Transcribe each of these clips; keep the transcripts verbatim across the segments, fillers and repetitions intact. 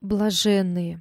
Блаженные.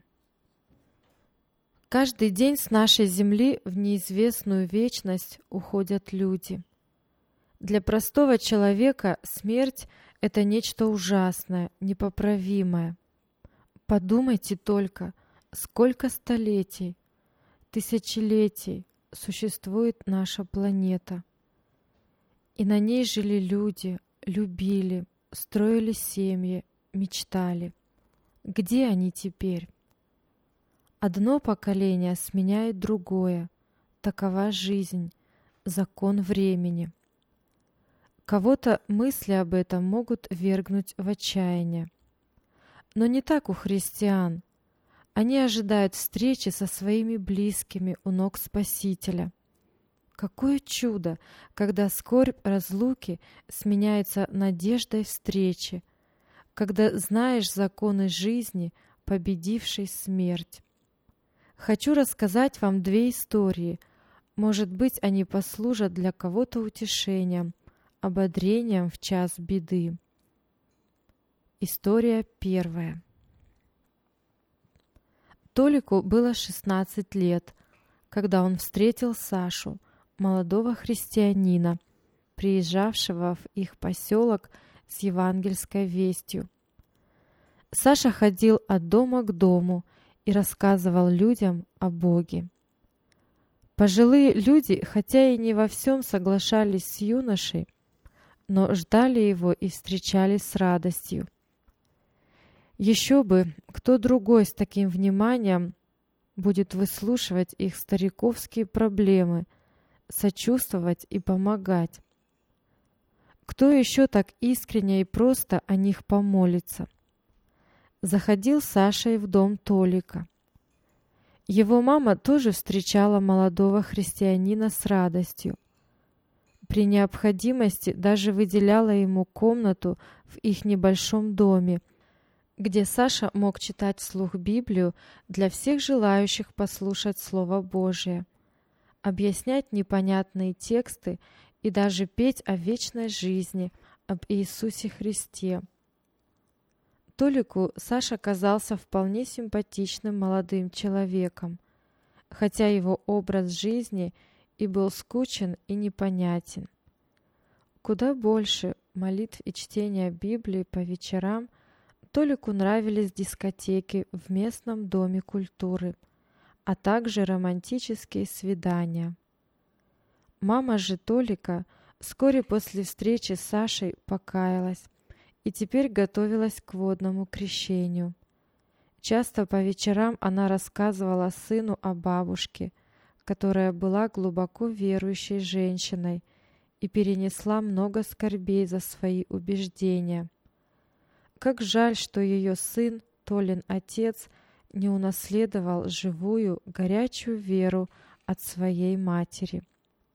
Каждый день с нашей земли в неизвестную вечность уходят люди. Для простого человека смерть — это нечто ужасное, непоправимое. Подумайте только, сколько столетий, тысячелетий существует наша планета. И на ней жили люди, любили, строили семьи, мечтали. Где они теперь? Одно поколение сменяет другое. Такова жизнь, закон времени. Кого-то мысли об этом могут ввергнуть в отчаяние. Но не так у христиан. Они ожидают встречи со своими близкими у ног Спасителя. Какое чудо, когда скорбь разлуки сменяется надеждой встречи, когда знаешь законы жизни, победившей смерть. Хочу рассказать вам две истории. Может быть, они послужат для кого-то утешением, ободрением в час беды. История первая. Толику было шестнадцать лет, когда он встретил Сашу, молодого христианина, приезжавшего в их поселок с евангельской вестью. Саша ходил от дома к дому и рассказывал людям о Боге. Пожилые люди, хотя и не во всем соглашались с юношей, но ждали его и встречали с радостью. Еще бы, кто другой с таким вниманием будет выслушивать их стариковские проблемы, сочувствовать и помогать? Кто еще так искренне и просто о них помолится? Заходил Саша и в дом Толика. Его мама тоже встречала молодого христианина с радостью. При необходимости даже выделяла ему комнату в их небольшом доме, где Саша мог читать вслух Библию для всех желающих послушать Слово Божие, объяснять непонятные тексты и даже петь о вечной жизни, об Иисусе Христе. Толику Саша казался вполне симпатичным молодым человеком, хотя его образ жизни и был скучен и непонятен. Куда больше молитв и чтения Библии по вечерам Толику нравились дискотеки в местном доме культуры, а также романтические свидания. Мама же Толика вскоре после встречи с Сашей покаялась и теперь готовилась к водному крещению. Часто по вечерам она рассказывала сыну о бабушке, которая была глубоко верующей женщиной и перенесла много скорбей за свои убеждения. Как жаль, что ее сын, Толин отец, не унаследовал живую, горячую веру от своей матери.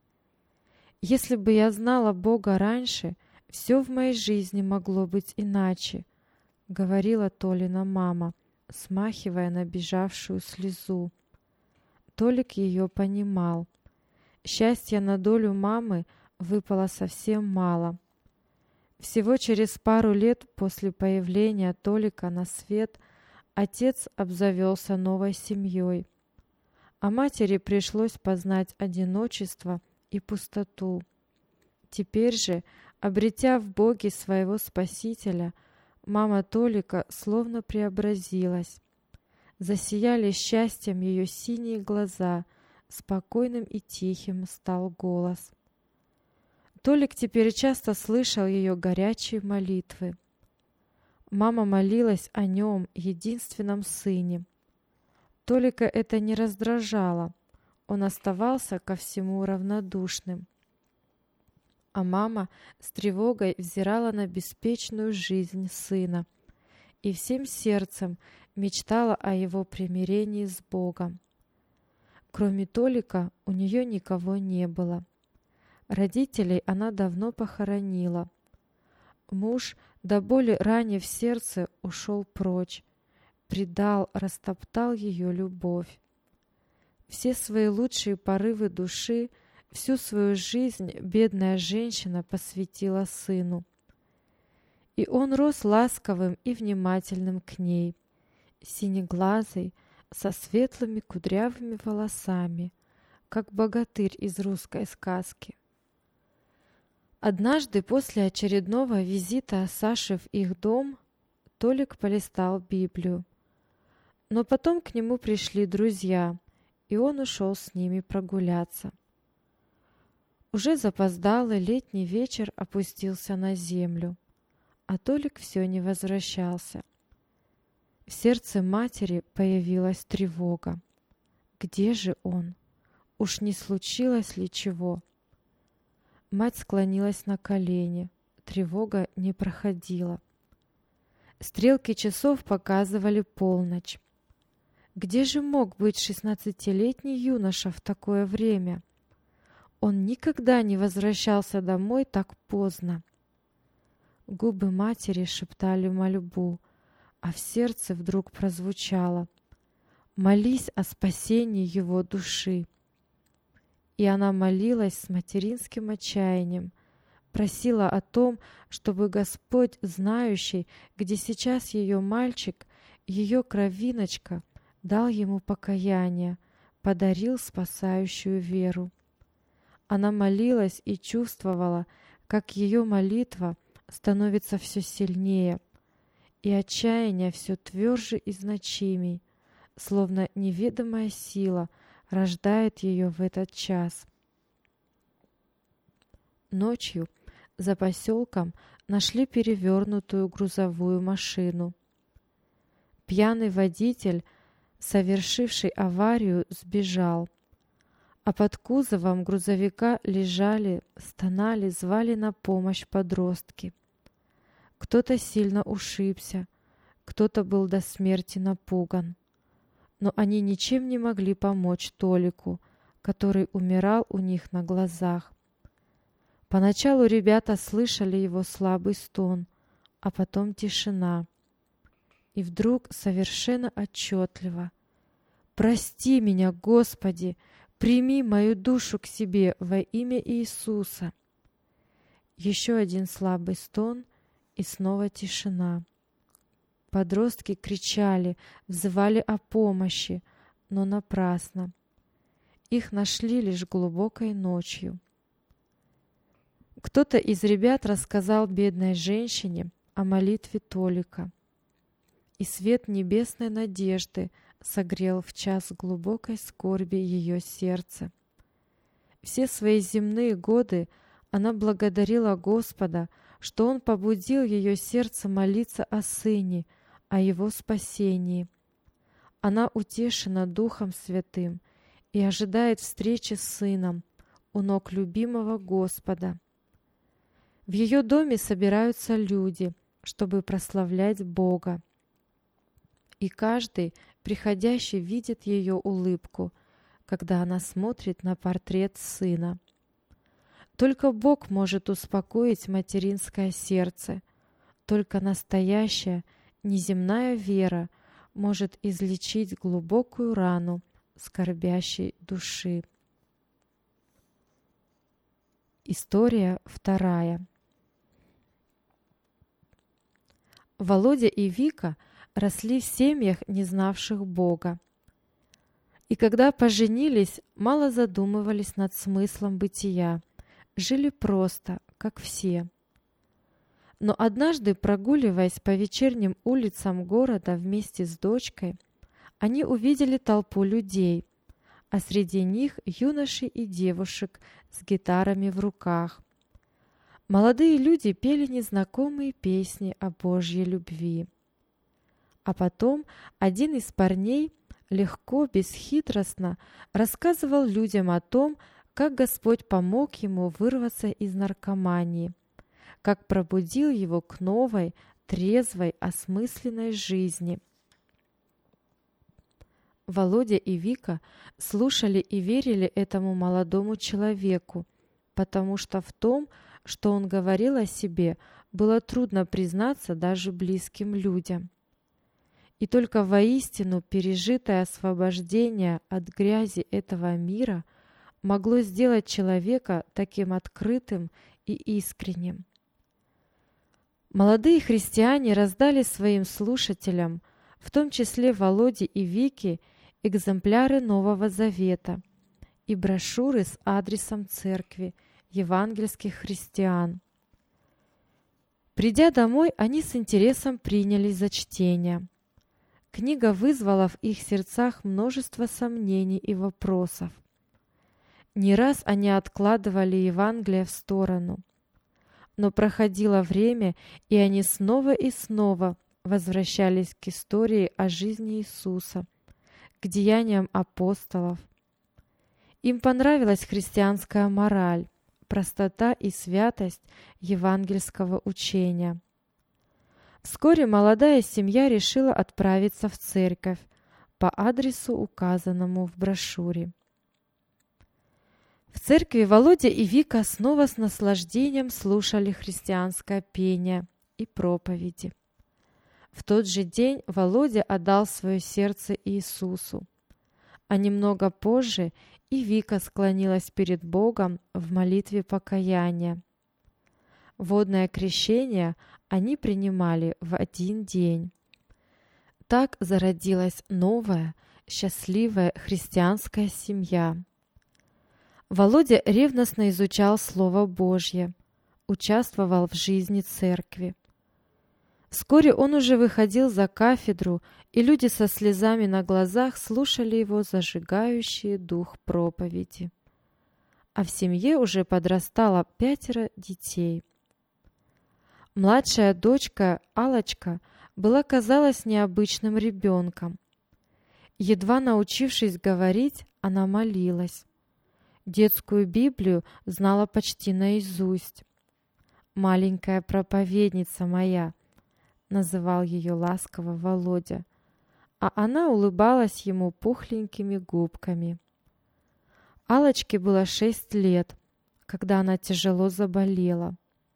«Если бы я знала Бога раньше, все в моей жизни могло быть иначе», — говорила Толина мама, смахивая набежавшую слезу. Толик ее понимал. Счастья на долю мамы выпало совсем мало. Всего через пару лет после появления Толика на свет отец обзавелся новой семьей, а матери пришлось познать одиночество и пустоту. Теперь же, обретя в Боге своего Спасителя, мама Толика словно преобразилась. Засияли счастьем ее синие глаза, спокойным и тихим стал голос. Толик теперь часто слышал ее горячие молитвы. Мама молилась о нем, единственном сыне. Толика это не раздражало, он оставался ко всему равнодушным. А мама с тревогой взирала на беспечную жизнь сына и всем сердцем мечтала о его примирении с Богом. Кроме Толика у нее никого не было. Родителей она давно похоронила. Муж, до боли ранив сердце, ушел прочь, предал, растоптал ее любовь. Все свои лучшие порывы души, всю свою жизнь бедная женщина посвятила сыну. И он рос ласковым и внимательным к ней, синеглазый, со светлыми кудрявыми волосами, как богатырь из русской сказки. Однажды после очередного визита Саши в их дом Толик полистал Библию. Но потом к нему пришли друзья, и он ушел с ними прогуляться. Уже запоздалый летний вечер опустился на землю, а Толик все не возвращался. В сердце матери появилась тревога. Где же он? Уж не случилось ли чего? Мать склонилась на колени. Тревога не проходила. Стрелки часов показывали полночь. Где же мог быть шестнадцатилетний юноша в такое время? Он никогда не возвращался домой так поздно. Губы матери шептали мольбу, а в сердце вдруг прозвучало: «Молись о спасении его души». И она молилась с материнским отчаянием, просила о том, чтобы Господь, знающий, где сейчас ее мальчик, ее кровиночка, дал ему покаяние, подарил спасающую веру. Она молилась и чувствовала, как ее молитва становится все сильнее, и отчаяние все тверже и значимей, словно неведомая сила рождает ее в этот час. Ночью за поселком нашли перевернутую грузовую машину. Пьяный водитель, совершивший аварию, сбежал, а под кузовом грузовика лежали, стонали, звали на помощь подростки. Кто-то сильно ушибся, кто-то был до смерти напуган. Но они ничем не могли помочь Толику, который умирал у них на глазах. Поначалу ребята слышали его слабый стон, а потом тишина. И вдруг совершенно отчетливо: «Прости меня, Господи! Прими мою душу к себе во имя Иисуса!» Еще один слабый стон, и снова тишина. Подростки кричали, взывали о помощи, но напрасно. Их нашли лишь глубокой ночью. Кто-то из ребят рассказал бедной женщине о молитве Толика, и свет небесной надежды согрел в час глубокой скорби ее сердце. Все свои земные годы она благодарила Господа, что Он побудил ее сердце молиться о Сыне, о Его спасении. Она утешена Духом Святым и ожидает встречи с Сыном у ног любимого Господа. В ее доме собираются люди, чтобы прославлять Бога. И каждый приходящий видит ее улыбку, когда она смотрит на портрет сына. Только Бог может успокоить материнское сердце. Только настоящая, неземная вера может излечить глубокую рану скорбящей души. История вторая. Володя и Вика росли в семьях, не знавших Бога. И когда поженились, мало задумывались над смыслом бытия, жили просто, как все. Но однажды, прогуливаясь по вечерним улицам города вместе с дочкой, они увидели толпу людей, а среди них юношей и девушек с гитарами в руках. Молодые люди пели незнакомые песни о Божьей любви. А потом один из парней легко, бесхитростно рассказывал людям о том, как Господь помог ему вырваться из наркомании, как пробудил его к новой, трезвой, осмысленной жизни. Володя и Вика слушали и верили этому молодому человеку, потому что в том, что он говорил о себе, было трудно признаться даже близким людям. И только воистину пережитое освобождение от грязи этого мира могло сделать человека таким открытым и искренним. Молодые христиане раздали своим слушателям в том числе Володе и Вике, экземпляры Нового Завета и брошюры с адресом церкви евангельских христиан. Придя домой, они с интересом принялись за чтение. Книга вызвала в их сердцах множество сомнений и вопросов. Не раз они откладывали Евангелие в сторону. Но проходило время, и они снова и снова возвращались к истории о жизни Иисуса, к деяниям апостолов. Им понравилась христианская мораль, простота и святость евангельского учения. Вскоре молодая семья решила отправиться в церковь по адресу, указанному в брошюре. В церкви Володя и Вика снова с наслаждением слушали христианское пение и проповеди. В тот же день Володя отдал свое сердце Иисусу, а немного позже и Вика склонилась перед Богом в молитве покаяния. Водное крещение они принимали в один день. Так зародилась новая, счастливая христианская семья. Володя ревностно изучал Слово Божье, участвовал в жизни церкви. Вскоре он уже выходил за кафедру, и люди со слезами на глазах слушали его зажигающие дух проповеди. А в семье уже подрастало пятеро детей. Младшая дочка Алочка была, казалось, необычным ребенком. Едва научившись говорить, она молилась. Детскую Библию знала почти наизусть. «Маленькая проповедница моя», — называл ее ласково Володя, а она улыбалась ему пухленькими губками. Алочке было шесть лет, когда она тяжело заболела.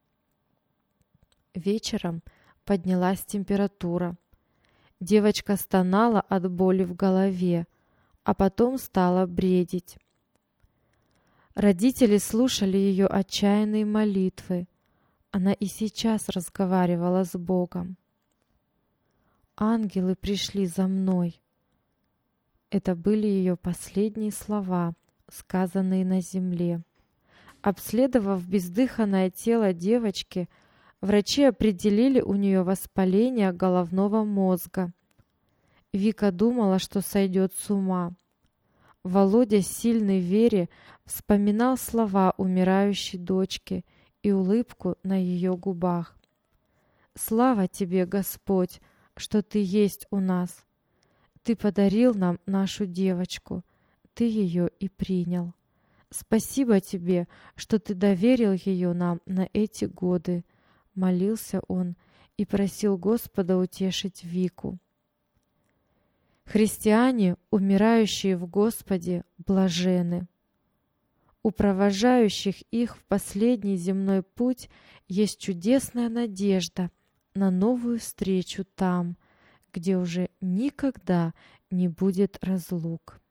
Вечером поднялась температура. Девочка стонала от боли в голове, а потом стала бредить. Родители слушали ее отчаянные молитвы. Она и сейчас разговаривала с Богом. «Ангелы пришли за мной». Это были ее последние слова, сказанные на земле. Обследовав бездыханное тело девочки, врачи определили у нее воспаление головного мозга. Вика думала, что сойдет с ума. Володя, сильный в вере, вспоминал слова умирающей дочки и улыбку на ее губах. «Слава тебе, Господь, что ты есть у нас! Ты подарил нам нашу девочку, ты ее и принял. Спасибо тебе, что ты доверил ее нам на эти годы», — молился он и просил Господа утешить Вику. Христиане, умирающие в Господе, блаженны. У провожающих их в последний земной путь есть чудесная надежда на новую встречу там, где уже никогда не будет разлук.